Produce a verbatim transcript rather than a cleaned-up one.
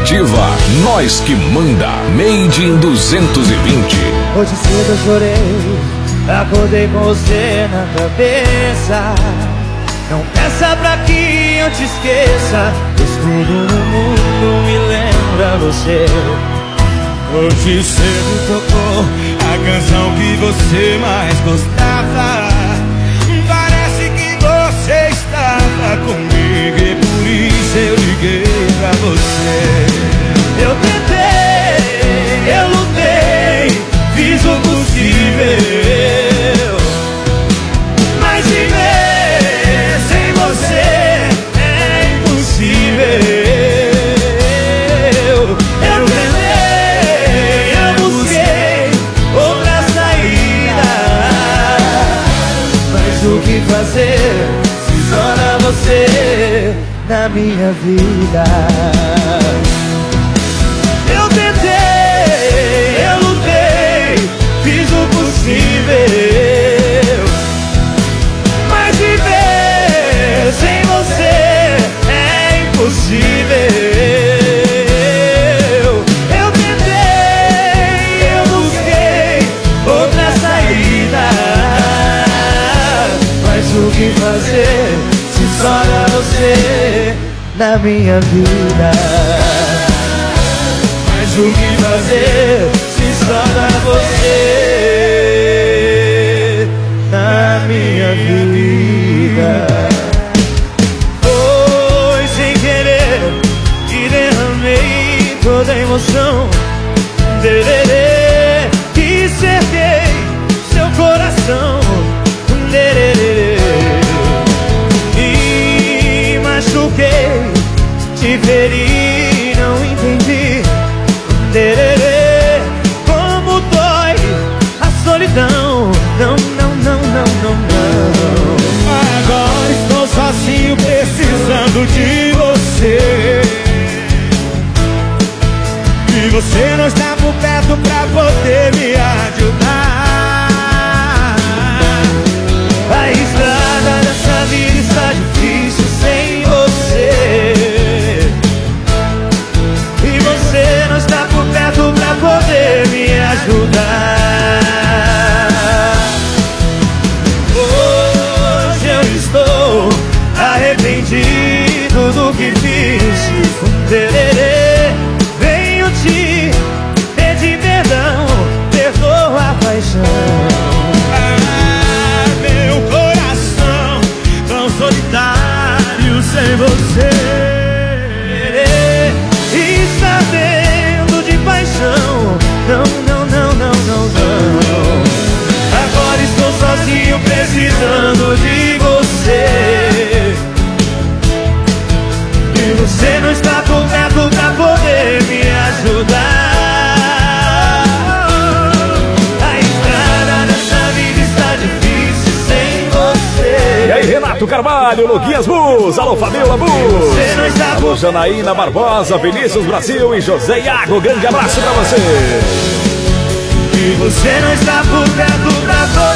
Ativa, nós que manda, Made in duzentos e vinte. Hoje cedo eu chorei, acordei com você na cabeça. Não peça pra que eu te esqueça, pois tudo no mundo me lembra você. Hoje cedo tocou a canção que você mais gostava. Parece que você estava comigo e por isso eu liguei pra você. Eu tentei, eu lutei, fiz o possível, mas viver sem você é impossível. Eu tentei, eu busquei outra saída, mas o que fazer se só era você na minha vida? Eu tentei, eu lutei, fiz o possível, mas viver sem você é impossível. Eu tentei, eu busquei outra saída, mas o que fazer se só era você na minha vida? Mas o que fazer se só era você na minha vida? Foi sem querer que derramei toda a emoção, dererê, e cerquei seu coração, dererê, e machuquei, te feri, não entendi, dererê, como dói a solidão. Não, não, não, não, não, não. Agora estou sozinho precisando de você, e você não está por perto pra poder me ajudar. A estrada dessa vida está difícil sem você, e você não está por perto pra poder me ajudar. Hoje eu estou arrependido do que fiz, tererê, venho te pedir perdão, perdoa a paixão. Ah, meu coração tão solitário sem você está ardendo de paixão. Não, não, não, não, não, não. Agora estou sozinho precisando de você, e você não está por perto pra poder me ajudar. A estrada dessa vida está difícil sem você. E aí, Renato Carvalho, Luquinhas Bus, alô Fabiola Bus, alô Janaína Barbosa, Vinícius Brasil e José Iago, grande abraço pra você. E você não está por perto pra poder